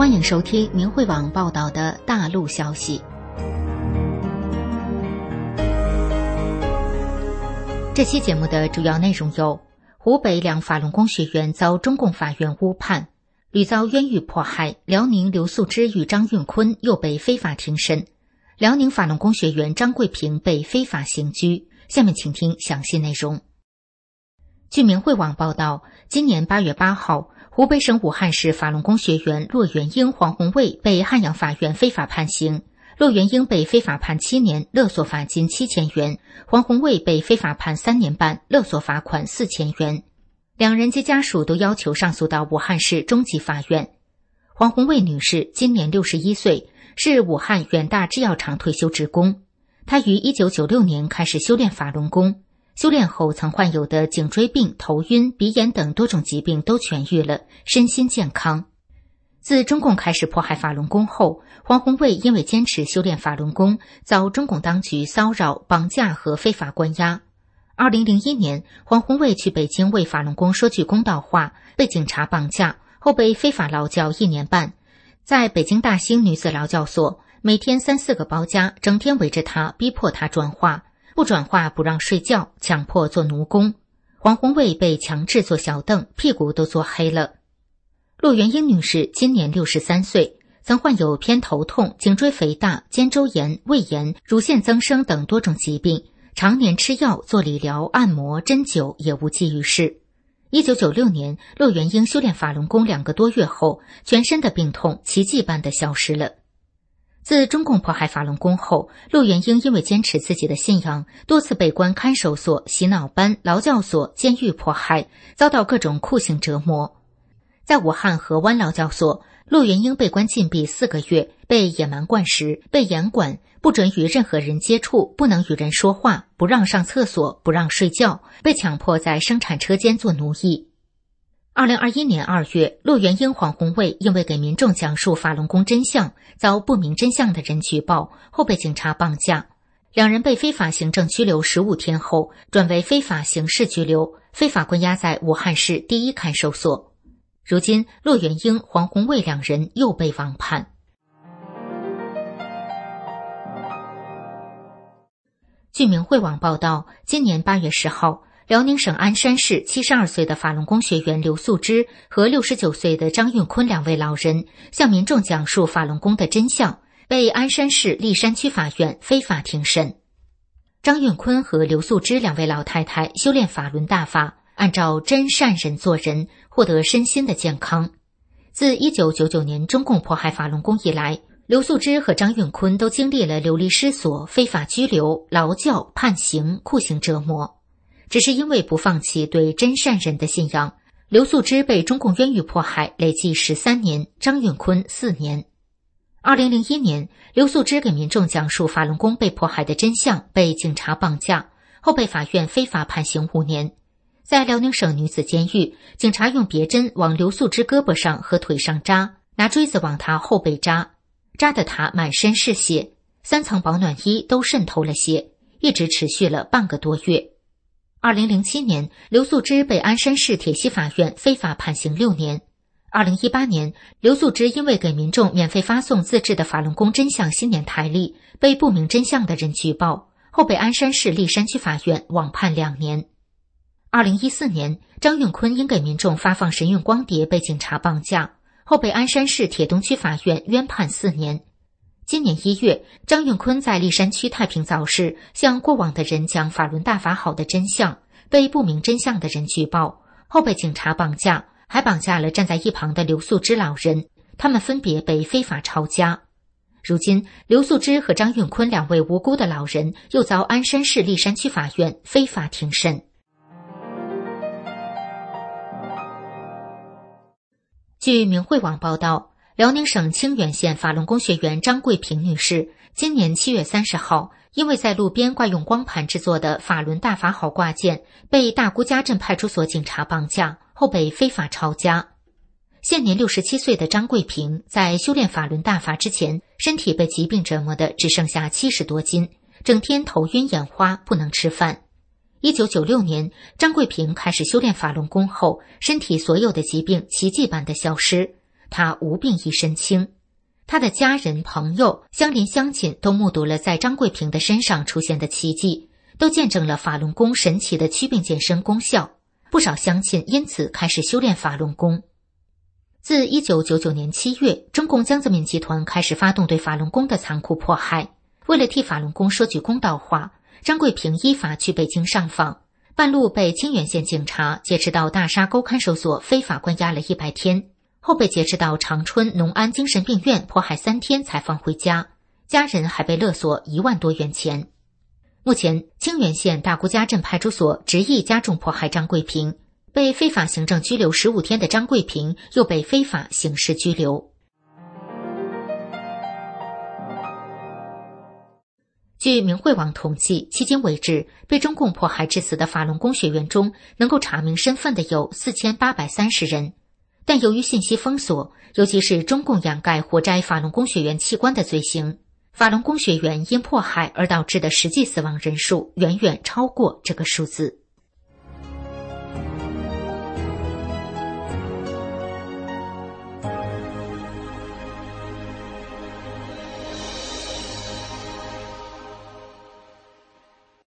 欢迎收听明慧网报道的大陆消息。这期节目的主要内容有：湖北两法轮功学员遭中共法院误判，屡遭冤狱迫害，辽宁刘素芝与张运坤又被非法庭审，辽宁法轮功学员张桂平被非法刑拘。下面请听详细内容。据明慧网报道，今年8月8号，湖北省武汉市法轮功学员骆元英、黄红卫被汉阳法院非法判刑。骆元英被非法判7年，勒索罚金7000元；黄红卫被非法判3年半，勒索罚款4000元。两人及家属都要求上诉到武汉市中级法院。黄红卫女士今年61岁，是武汉远大制药厂退休职工。她于1996年开始修炼法轮功，修炼后曾患有的颈椎病、头晕、鼻炎等多种疾病都痊愈了，身心健康。自中共开始迫害法轮功后，黄红卫因为坚持修炼法轮功，遭中共当局骚扰、绑架和非法关押。2001年，黄红卫去北京为法轮功说句公道话，被警察绑架，后被非法劳教1年半。在北京大兴女子劳教所，每天3、4个包夹整天围着他，逼迫他转化，不转化不让睡觉，强迫做奴工。黄红卫被强制坐小凳，屁股都坐黑了。骆元英女士今年63岁，曾患有偏头痛、颈椎肥大、肩周炎、胃炎、乳腺增生等多种疾病，常年吃药、做理疗、按摩、针灸也无济于事。1996年，骆元英修炼法轮功2个多月后，全身的病痛奇迹般的消失了。自中共迫害法轮功后，骆元英因为坚持自己的信仰，多次被关看守所、洗脑班、劳教所、监狱迫害，遭到各种酷刑折磨。在武汉河湾劳教所，骆元英被关禁闭4个月，被野蛮灌食，被严管，不准与任何人接触，不能与人说话，不让上厕所，不让睡觉，被强迫在生产车间做奴役。2021年2月，骆元英、黄红卫因为给民众讲述法轮功真相，遭不明真相的人举报，后被警察绑架。两人被非法行政拘留15天后，转为非法刑事拘留，非法关押在武汉市第1看守所。如今，骆元英、黄红卫两人又被网判。据明慧网报道，今年8月10号，辽宁省鞍山市72岁的法轮功学员刘素芝和69岁的张运坤2位老人向民众讲述法轮功的真相，被鞍山市栗山区法院非法庭审。张运坤和刘素芝2位老太太修炼法轮大法，按照真善忍做人，获得身心的健康。自1999年中共迫害法轮功以来，刘素芝和张运坤都经历了流离失所、非法拘留、劳教、判刑、酷刑折磨。只是因为不放弃对真善忍的信仰，刘素芝被中共冤狱迫害累计13年，张运坤4年。2001年，刘素芝给民众讲述法轮功被迫害的真相，被警察绑架，后被法院非法判刑5年。在辽宁省女子监狱，警察用别针往刘素芝胳膊上和腿上扎，拿锥子往她后背扎，扎得她满身是血，3层保暖衣都渗透了血，一直持续了半个多月。2007年，刘素芝被鞍山市铁西法院非法判刑6年。2018年，刘素芝因为给民众免费发送自制的法轮功真相新年台历，被不明真相的人举报，后被鞍山市栗山区法院网判2年。2014年，张运坤因给民众发放神韵光碟被警察绑架，后被鞍山市铁东区法院冤判4年。今年1月，张运坤在栗山区太平早市向过往的人讲法轮大法好的真相，被不明真相的人举报，后被警察绑架，还绑架了站在一旁的刘素芝老人，他们分别被非法抄家。如今，刘素芝和张运坤2位无辜的老人又遭鞍山市栗山区法院非法庭审。据明慧网报道，辽宁省清远县法轮功学员张桂平女士今年7月30号，因为在路边挂用光盘制作的法轮大法好挂件，被大沽家镇派出所警察绑架，后被非法抄家。现年67岁的张桂平在修炼法轮大法之前，身体被疾病折磨的只剩下70多斤，整天头晕眼花，不能吃饭。1996年，张桂平开始修炼法轮功后，身体所有的疾病奇迹般的消失， 他无病一身轻。他的家人、朋友、乡邻乡亲都目睹了在张贵平的身上出现的奇迹，都见证了法轮功神奇的祛病健身功效。不少乡亲因此开始修炼法轮功。自1999年7月，中共江泽民集团开始发动对法轮功的残酷迫害。为了替法轮功说句公道话，张贵平依法去北京上访，半路被清源县警察劫持到大沙沟看守所非法关押了100天，后被劫持到长春农安精神病院迫害3天才放回家，家人还被勒索1万多元钱。目前，清源县大沽家镇派出所执意加重迫害张贵平，被非法行政拘留15天的张贵平又被非法刑事拘留。据明慧网统计，迄今为止，被中共迫害致死的法轮功学员中，能够查明身份的有4830人。但由于信息封锁，尤其是中共掩盖活摘法轮功学员器官的罪行，法轮功学员因迫害而导致的实际死亡人数远远超过这个数字。